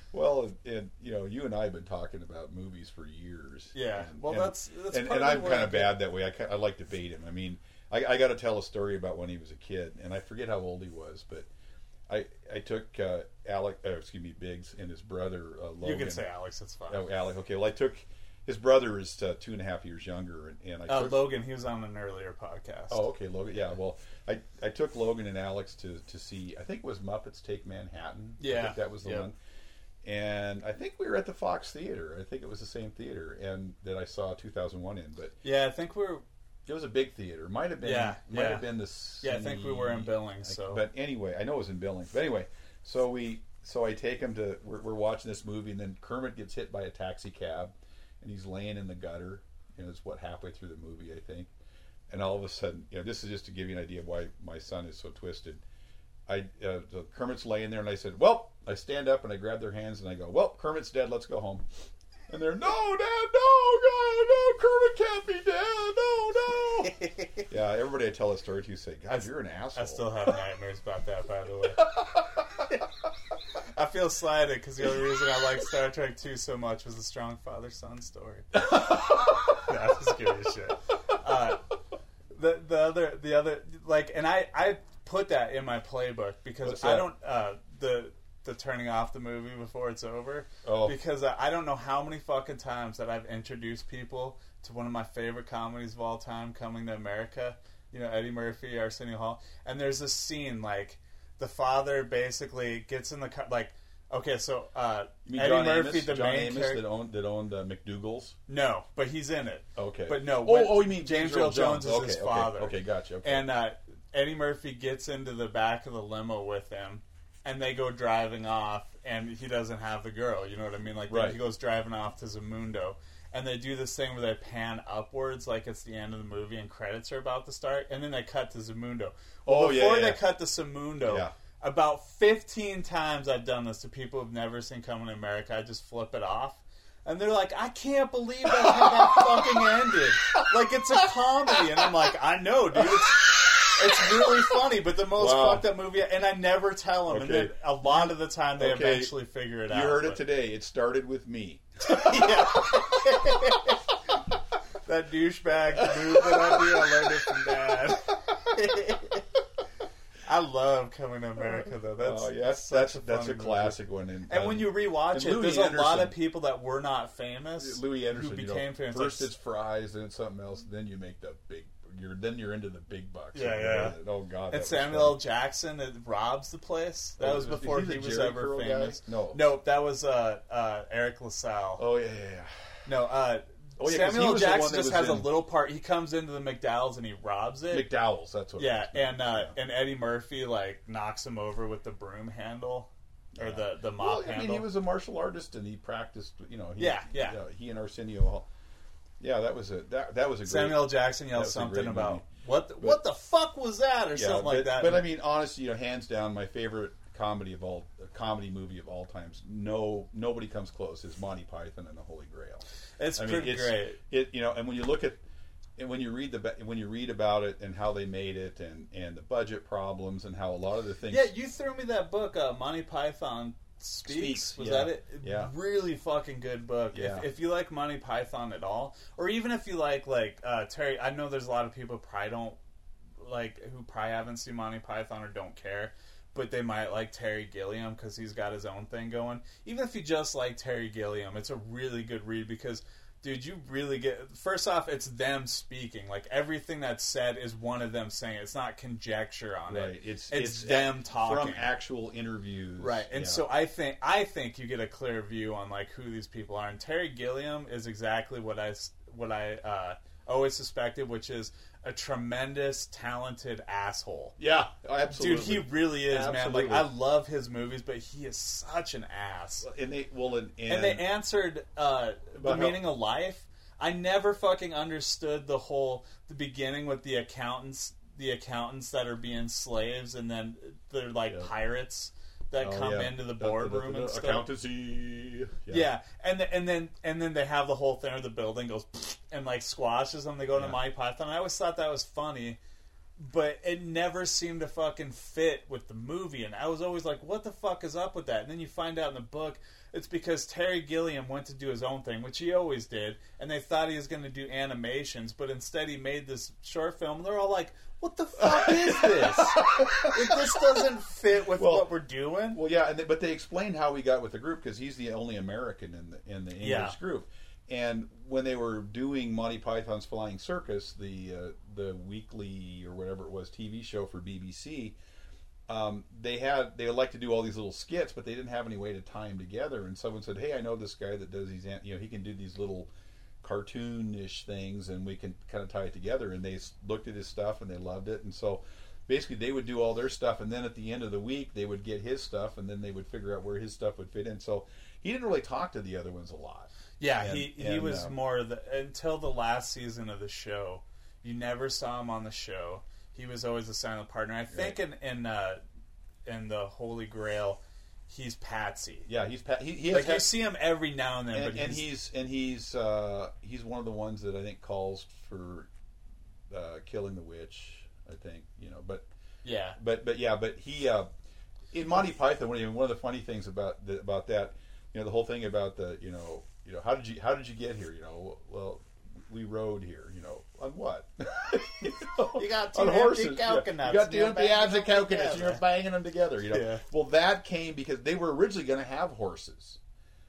Well, and, and you know, you and I have been talking about movies for years. Yeah. And, Well, and, that's, that's and, part and of I'm what kind I of get. bad that way. I, ki- I like to bait him. I mean, I, I got to tell a story about when he was a kid, and I forget how old he was, but I I took uh, Alec, uh, excuse me, Biggs and his brother uh, Logan. You can say Alex. It's fine. Oh, Alec. Okay. Well, I took his brother is uh, two and a half years younger, and, and I Uh, took, Logan, he was on an earlier podcast. Oh, okay, Logan. Yeah, well, I, I took Logan and Alex to, to see, I think it was Muppets Take Manhattan. I Yeah. think that was the Yep. one. And I think we were at the Fox Theater. I think it was the same theater and that I saw two thousand one in. But Yeah, I think we're. it was a big theater. Might have been. Yeah, might yeah. have been the. Yeah, I think we were in Billings. I- So, But anyway, I know it was in Billings. But anyway, so we so I take him to. We're, we're watching this movie, and then Kermit gets hit by a taxi cab, and he's laying in the gutter. You know, it's what halfway through the movie, I think. And all of a sudden, you know, this is just to give you an idea of why my son is so twisted. I uh, so Kermit's laying there, and I said, "Well," I stand up and I grab their hands and I go, "Well, Kermit's dead. Let's go home." And they're, "No, Dad, no, God, no, Kermit can't be dead. No, no." Yeah, everybody I tell that story to say, "God, you're an asshole." I still have nightmares about that, by the way. I feel slighted because the only reason I like Star Trek two so much was the strong father-son story. I just give you shit. Uh, the the other the other like, and I I put that in my playbook because What's I that? don't uh, the the turning off the movie before it's over. Oh. Because I, I don't know how many fucking times that I've introduced people to one of my favorite comedies of all time, Coming to America. You know, Eddie Murphy, Arsenio Hall, and there's this scene like the father basically gets in the car, like. Okay, so uh, You mean Eddie John Murphy, Amos, the John main Amos character. that owned that owned uh, McDougal's. No, but he's in it. Okay, But no, Oh, when- oh, you mean James Earl Earl Jones is okay, his okay, father. Okay, gotcha. Okay. And uh, Eddie Murphy gets into the back of the limo with him, and they go driving off, and he doesn't have the girl. You know what I mean? Like Right. he goes driving off to Zamundo, and they do this thing where they pan upwards, like it's the end of the movie, and credits are about to start, and then they cut to Zamundo. Well, Oh, yeah, before yeah. they cut to Zamundo. Yeah. About fifteen times I've done this to people who've never seen Coming to America. I just flip it off. And they're like, I can't believe that's how that fucking ended. Like, it's a comedy. And I'm like, I know, dude. It's, it's really funny, but the most Wow. fucked up movie. And I never tell them. And Okay. then a lot of the time, they Okay. eventually figure it you out. heard it but- today. It started with me. Yeah. That douchebag move that I do, I learned it from Dad. I love Coming to America, though. That's Oh, yes, such that's a that's a funny movie. classic one. And, And uh, when you rewatch and it, Louis there's a lot Anderson- of people that were not famous Louis Anderson, who you know, became famous. first Like, it's fries, then it's something else, then you make the big. You're then you're into the big bucks. Yeah, yeah. Oh God. that and was Samuel funny. L. Jackson it robs the place. That Oh, was is- before is he he the was Jerry ever Curl guy? famous. No. Nope, that was uh, uh, Eric LaSalle. Oh yeah, yeah, yeah. No, uh, Oh, yeah, 'cause he Samuel L. was the one Jackson that just was has a in- little part. He comes into the McDowell's and he robs it. McDowell's. That's what. Yeah, it was. and uh, and Eddie Murphy like knocks him over with the broom handle or Yeah. the the mop Well, I handle. mean, he was a martial artist and he practiced. You know. He, Yeah, yeah. He and Arsenio Hall. Yeah, that was a that that was a great. Samuel L. Jackson that yells was a something great about movie. what the, But- what the fuck was that or Yeah, something like but, that. But I mean, honestly, you know, hands down, my favorite comedy of all comedy movie of all times. No, nobody comes close. Is Monty Python and the Holy Grail. it's I mean, pretty it's, great. It you know, and when you look at and when you read the when you read about it and how they made it and and the budget problems and how a lot of the things. Yeah, you threw me that book, uh, Monty Python Speaks. Speaks, Was yeah. that it? Yeah. Really fucking good book. Yeah. If, if you like Monty Python at all, or even if you like like uh, Terry, I know there's a lot of people who probably don't like who probably haven't seen Monty Python or don't care, but they might like Terry Gilliam because he's got his own thing going. Even if you just like Terry Gilliam, it's a really good read because. Dude, you really get... First off, it's them speaking. Like, everything that's said is one of them saying it. It's not conjecture on Right, it. it's It's, it's them talking. from actual interviews, Right, and yeah. so I think I think you get a clear view on, like, who these people are. And Terry Gilliam is exactly what I, what I uh, always suspected, which is a tremendous, talented asshole. yeah, absolutely, Dude, he really is, Absolutely. man. Like, I love his movies, but he is such an ass. and they well and, and, And they answered uh, the About how- meaning of life. I never fucking understood the whole the beginning with the accountants, the accountants that are being slaves, and then they're like Yeah. pirates that oh, come yeah. into the Da- da- da- boardroom da- and stuff. accountancy. Yeah, and the, and then and then they have the whole thing where the building goes and like squashes them. They go to Yeah. Monty Python. I always thought that was funny, but it never seemed to fucking fit with the movie, and I was always like, what the fuck is up with that? And then you find out in the book it's because Terry Gilliam went to do his own thing, which he always did, and they thought he was going to do animations, but instead he made this short film. They're all like, what the fuck is this? If this doesn't fit with Well- what we're doing. Well, yeah, and they, but they explained how he got with the group because he's the only American in the in the English Yeah. group. And when they were doing Monty Python's Flying Circus, the uh, the weekly or whatever it was T V show for B B C, um, they had they would like to do all these little skits, but they didn't have any way to tie them together. And someone said, "Hey, I know this guy that does these. an- You know, he can do these little cartoonish things, and we can kind of tie it together." And they s- looked at his stuff and they loved it, and so. Basically, they would do all their stuff, and then at the end of the week, they would get his stuff, and then they would figure out where his stuff would fit in. So he didn't really talk to the other ones a lot. Yeah, And- he, he and, was um, more the until the last season of the show. You never saw him on the show. He was always a silent partner. I think Right. in in uh, in the Holy Grail, he's Patsy. Yeah, he's pa- he, he has Like you had- see him every now and then, and, but and he's, he's and he's uh, he's one of the ones that I think calls for uh, killing the witch. I think you know, but yeah, but but yeah, but he uh, in Monty Python. One of, one of the funny things about the, about that, you know, the whole thing about the you know you know how did you how did you get here? You know, well, we rode here. You know, on what? you, know, You got two on empty horses. coconuts, You got and two you're empty banging abs them of coconuts, and together. you're banging them together. You know, Yeah. well, that came because they were originally going to have horses,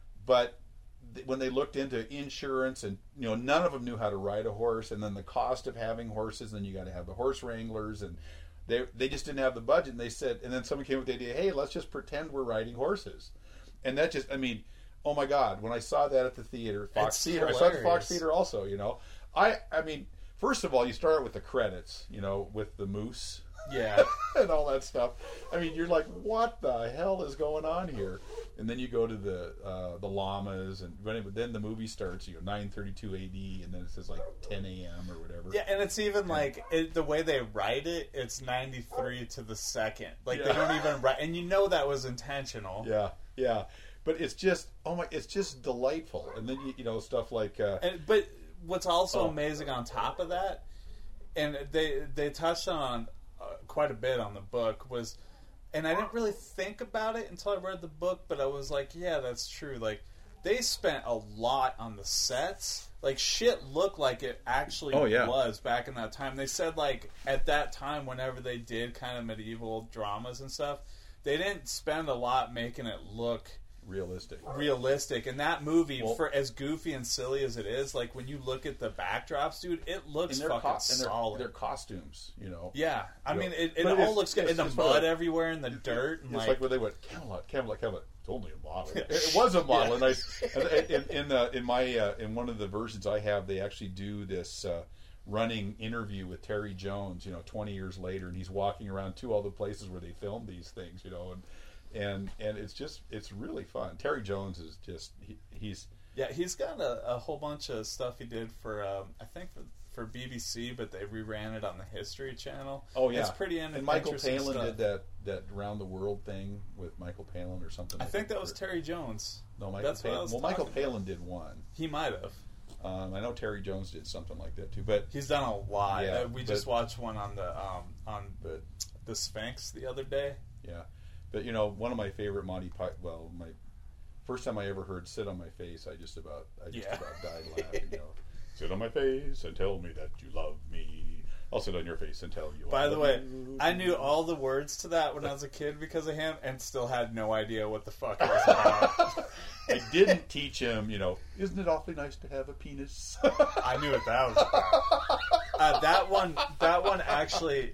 but th- when they looked into insurance and you know none of them knew how to ride a horse, and then the cost of having horses, then you got to have the horse wranglers, and they they just didn't have the budget. And they said, and then someone came with the idea, hey, let's just pretend we're riding horses, and that just, I mean, oh my God, when I saw that at the theater, Fox It's Theater, I saw it at the hilarious. Fox Theater also. You know, I I mean, first of all, you start with the credits, you know, with the moose. yeah. And all that stuff. I mean, you're like, what the hell is going on here? And then you go to the uh, the llamas, and but then the movie starts. You know, nine thirty-two A D, and then it says like ten A M or whatever. Yeah, and it's even like it, the way they write it. It's ninety-three to the second. Like they Yeah. don't even write, and you know that was intentional. yeah, yeah. But it's just, oh my, it's just delightful. And then you, you know stuff like, uh, And, but what's also Oh. amazing on top of that, and they they touched on uh, quite a bit on the book was, and I didn't really think about it until I read the book, but I was like, yeah, that's true. Like they spent a lot on the sets. Like shit looked like it actually Oh, yeah. was back in that time. They said like at that time, whenever they did kind of medieval dramas and stuff, they didn't spend a lot making it look realistic. realistic. And that movie, Well- for as goofy and silly as it is, like when you look at the backdrops, dude, it looks And their, fucking co- and their, solid. their costumes, you know. Yeah, I You mean, know, it, it but all it's- looks good. it's In the just mud what- everywhere, in the dirt, and It's like, like, where they went Camelot, Camelot, Camelot. It's only a model. It, it was a model, and I and in in, uh, in my uh, in one of the versions I have, they actually do this uh, running interview with Terry Jones. You know, twenty years later, and he's walking around to all the places where they filmed these things. You know, and and and it's just it's really fun. Terry Jones is just he, he's yeah, he's got a, a whole bunch of stuff he did for, um, I think for, for B B C, but they reran it on the History Channel. oh yeah, it's pretty in- and Michael interesting Palin stuff. did that that round the world thing with Michael Palin or something. I think that was Or- Terry Jones. No, Michael That's what I Palin. was Well, Michael talking about. Palin did one. He might have. Um, I know Terry Jones did something like that too, but He's done a lot. Yeah, Uh, we but- just watched one on the um, on but the Sphinx the other day. yeah, but you know, one of my favorite Monty Python. Well, my first time I ever heard "Sit on My Face," I just about I just Yeah. about died laughing. You know, sit on my face and tell me that you love me. I'll sit on your face and tell you. By I the love way, you. I knew all the words to that when I was a kid because of him, and still had no idea what the fuck it was about. I didn't teach him. You know, isn't it awfully nice to have a penis? I knew what that was about. Uh, that one, that one actually,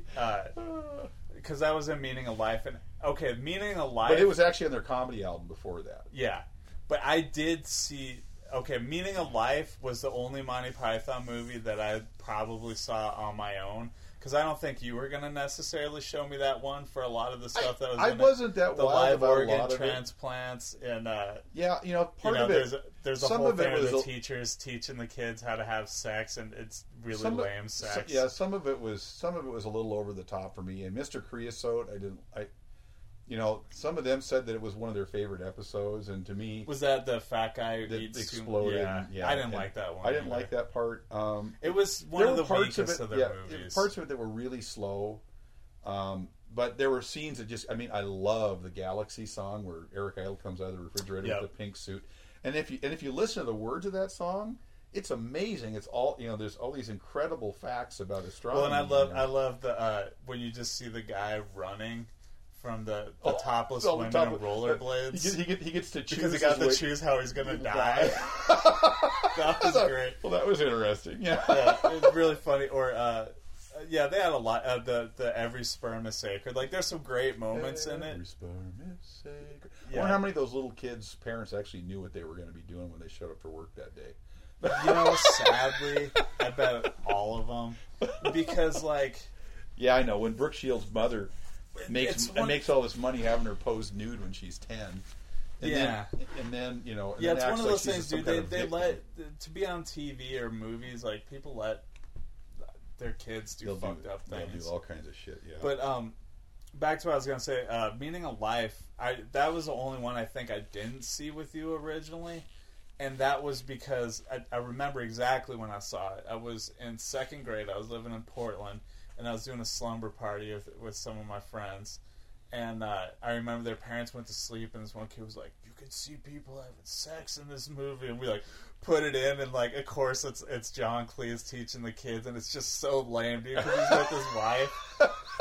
because that was in Meaning of Life, and okay, Meaning of Life. But it was actually on their comedy album before that. Yeah, but I did see. Okay, Meaning of Life was the only Monty Python movie that I probably saw on my own. Because I don't think you were going to necessarily show me that one for a lot of the stuff that was I in wasn't it. that The wild live about a organ lot of it. transplants and uh, Yeah, you know, part you know, of it. there's a, there's a some whole of it thing where was the a- teachers teaching the kids how to have sex, and it's really some of- lame some- sex. yeah, some of it was some of it was a little over the top for me. And Mister Creosote, I didn't. I you know, some of them said that it was one of their favorite episodes, and to me, Was that the fat guy who that eats exploded. Yeah. and- yeah, I didn't and like that one. I didn't either. like that part. Um, It was one there of were the parts weakest of of, it, their yeah, movies. parts of it that were really slow. Um, but there were scenes that just, I mean, I love the Galaxy song where Eric Idle comes out of the refrigerator Yep. with the pink suit. And if you and if you listen to the words of that song, it's amazing. It's all, you know, there's all these incredible facts about astronomy. Well, and I love, you know. I love the uh, when you just see the guy running from the, the Oh, topless so women top- in rollerblades He, get, he, get, he gets to choose because he got his to way- choose how he's going to die. die. That was great. Well, that was interesting. Yeah. Yeah, it was really funny. Or uh, yeah, they had a lot. Uh, the the every sperm is sacred. Like there's some great moments in it. Every sperm is sacred. I Yeah. wonder how many of those little kids' parents actually knew what they were going to be doing when they showed up for work that day. You know, sadly, I bet all of them because like. Yeah, I know. When Brooke Shields' mother It's makes one- makes all this money having her pose nude when she's ten, and Yeah. then, and then you know, and Yeah, then it's acts one of like those she's things, some dude. kind They of they victim. let to be on T V or movies. Like people let their kids do They'll fucked do, up they'll things. do all kinds of shit. Yeah, But um, back to what I was gonna say. Uh, Meaning of Life. I that was the only one I think I didn't see with you originally, and that was because I, I remember exactly when I saw it. I was in second grade. I was living in Portland, and I was doing a slumber party with with some of my friends. And uh, I remember their parents went to sleep, and this one kid was like, "You could see people having sex in this movie," and we like put it in, and like, of course, it's it's John Cleese teaching the kids, and it's just so lame, dude, because he's with his wife,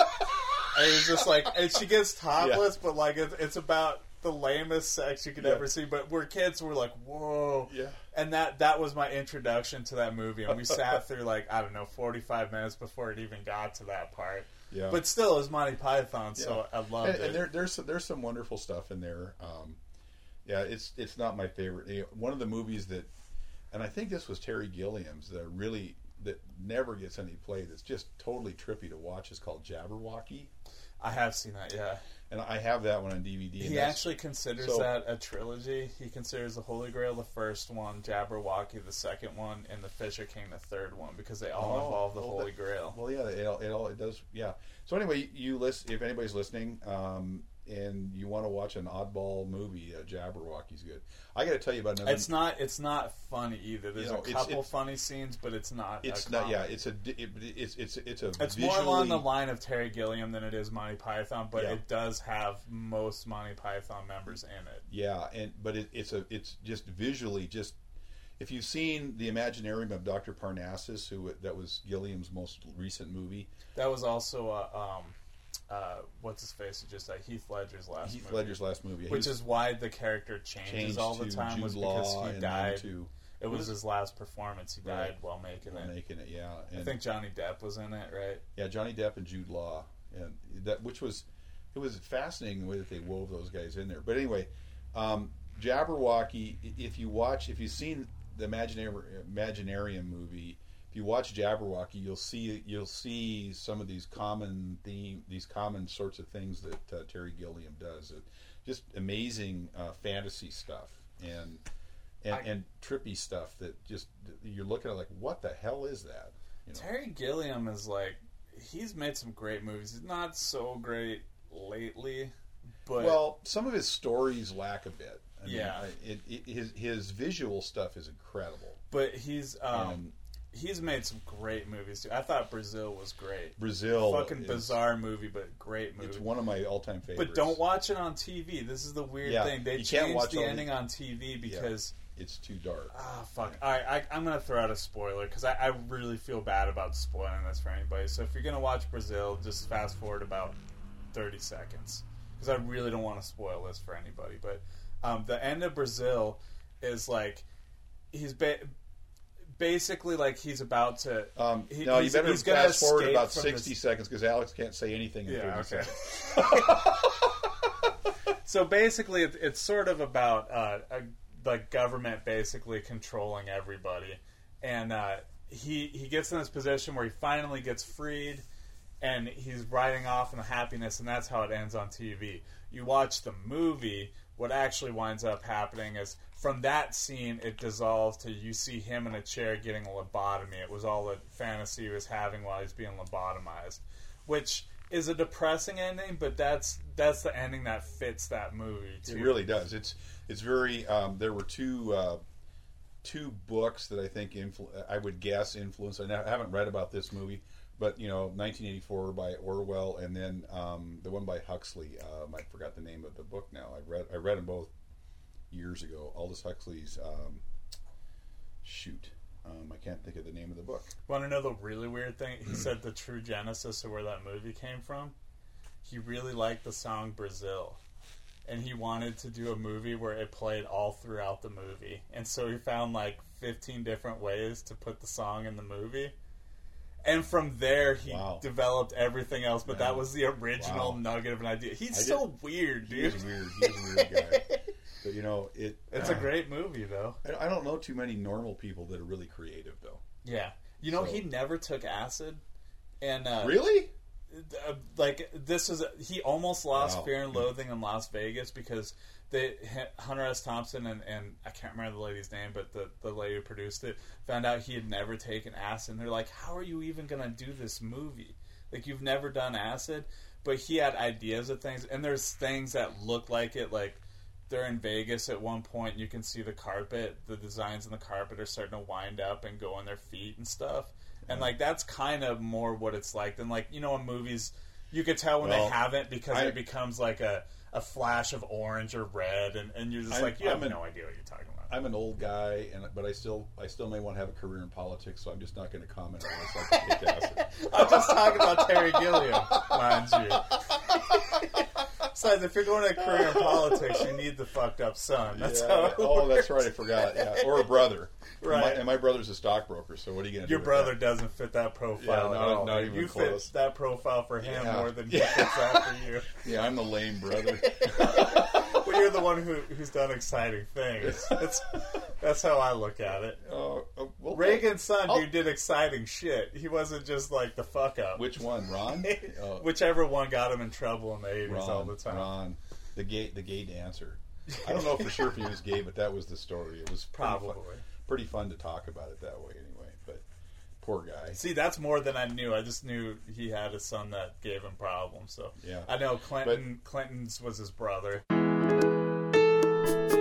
and he's just like, and she gets topless, but like, it's it's about the lamest sex you could Yeah. ever see. But we're kids, we're like, whoa, yeah. and that that was my introduction to that movie, and we sat through like I don't know, forty-five minutes before it even got to that part. Yeah. But still, it was Monty Python, so I loved and, it. and there, there's some, there's some wonderful stuff in there. Um, yeah, it's it's not my favorite. You know, one of the movies that, and I think this was Terry Gilliam's that really that never gets any play. That's just totally trippy to watch. Is called Jabberwocky, I have seen that, yeah. and I have that one on D V D. and He that's- actually considers so- that a trilogy. He considers the Holy Grail the first one, Jabberwocky the second one, and the Fisher King the third one because they all Oh, involve the well, Holy that- Grail. Well, yeah, it all, it all it does. Yeah. So anyway, you list if anybody's listening, um, and you want to watch an oddball movie, uh, Jabberwocky's good. I got to tell you about another. It's not. It's not funny either. There's You know, a it's- couple it's- funny scenes, but it's not. It's a not. Yeah, comedy. it's a. di- It, it's it's it's a. It's visually, more along the line of Terry Gilliam than it is Monty Python, but Yeah. it does have most Monty Python members in it. Yeah, and but it, it's a. It's just visually just. If you've seen the Imaginarium of Doctor Parnassus, who that was Gilliam's most recent movie. That was also a, um, uh, what's his face? Just uh, Heath Ledger's last Heath movie. Ledger's last movie, Which He is why the character changes changed all the to time, Jude was Law because he and died. then to It was was- his last performance. He died Right. while making while it. making it. Yeah, and, I think Johnny Depp was in it, right? yeah, Johnny Depp and Jude Law, and that which was it was fascinating the way that they wove those guys in there. But anyway, um, Jabberwocky. i- If you watch, if you've seen the Imaginarium, Imaginarium movie, if you watch Jabberwocky, you'll see you'll see some of these common theme, these common sorts of things that uh, Terry Gilliam does. It, just amazing uh, fantasy stuff and and, I- and trippy stuff that just you're looking at like, what the hell is that? You know? Terry Gilliam is like, he's made some great movies. He's not so great lately, but Well, some of his stories lack a bit. I mean, Yeah. I- it, it, his his visual stuff is incredible. but he's um, And he's made some great movies too. I thought Brazil was great. Brazil, Fucking is- bizarre movie, but great movie. It's one of my all-time favorites. But don't watch it on T V. This is the weird Yeah, thing. They you can't changed watch the all the- ending on T V because It's too dark. ah fuck. All right, I, I'm gonna throw out a spoiler because I, I really feel bad about spoiling this for anybody. So if you're gonna watch Brazil, just fast forward about thirty seconds because I really don't want to spoil this for anybody. But um, the end of Brazil is like he's ba- basically like he's about to. Um, he- no, you he's- better he's gonna fast forward escape about from sixty this- seconds because Alex can't say anything in Yeah, thirty okay. seconds. So basically, it, it's sort of about uh, a, the government basically controlling everybody, and uh, he he gets in this position where he finally gets freed, and he's riding off in the happiness, and that's how it ends on T V. You watch the movie, what actually winds up happening is from that scene, it dissolves to you see him in a chair getting a lobotomy. It was all a fantasy he was having while he's being lobotomized, which is a depressing ending, but that's that's the ending that fits that movie too. It really does. It's it's very. Um, there were two uh, two books that I think influ- I would guess influenced. I haven't read about this movie, but you know, nineteen eighty-four by Orwell, and then um, the one by Huxley. Um, I forgot the name of the book now. I read I read them both years ago. Aldous Huxley's. Um, shoot. Um, I can't think of the name of the book. Want to know the really weird thing? He said the true genesis of where that movie came from. He really liked the song Brazil. And he wanted to do a movie where it played all throughout the movie. And so he found like fifteen different ways to put the song in the movie. And from there, he wow. developed everything else. But Man. that was the original wow. nugget of an idea. He's I so did, weird, dude. He's weird. He's a weird guy. But, you know, it. It's uh, a great movie, though. I, I don't know too many normal people that are really creative, though. Yeah. You know, So- he never took acid. And uh, Really? uh, like this was he almost lost Wow. Fear and Loathing in Las Vegas because they Hunter S. Thompson and, and I can't remember the lady's name, but the, the lady who produced it found out he had never taken acid. And they're like, how are you even going to do this movie? Like, you've never done acid? But he had ideas of things, and there's things that look like it. Like, they're in Vegas at one point, and you can see the carpet, the designs on the carpet are starting to wind up and go on their feet and stuff. And, like, that's kind of more what it's like than, like, you know, in movies, you could tell when Well, they haven't because I- it becomes like a, a flash of orange or red, and, and you're just I'm- like, you have I'm an- no idea what you're talking about. I'm an old guy, and but I still I still may want to have a career in politics, so I'm just not going to comment on this. Like I take acid. I'm just talking about Terry Gilliam, mind you. Besides, if you're going to a career in politics, you need the fucked up son. That's Yeah. how it Oh, works. that's right. I forgot. Yeah, or a brother. Right. And my, and my brother's a stockbroker. So what are you going to do? Your with brother that? doesn't fit that profile Yeah, at not- all. not even you close. fit that profile for him Yeah. more than he Yeah. fits that for you. Yeah, I'm the lame brother. Well, you're the one who who's done exciting things. That's that's how I look at it. Uh, uh, well, Reagan's son, I'll- dude, did exciting shit. He wasn't just like the fuck up. Which one, Ron? Uh, Whichever one got him in trouble in the eighties Ron, all the time. Ron, the gay, the gay dancer. I don't know for sure if he was gay, but that was the story. It was pretty Probably. fun, pretty fun to talk about it that way, anyway. But poor guy. See, that's more than I knew. I just knew he had a son that gave him problems. So Yeah. I know Clinton. Clinton's was his brother.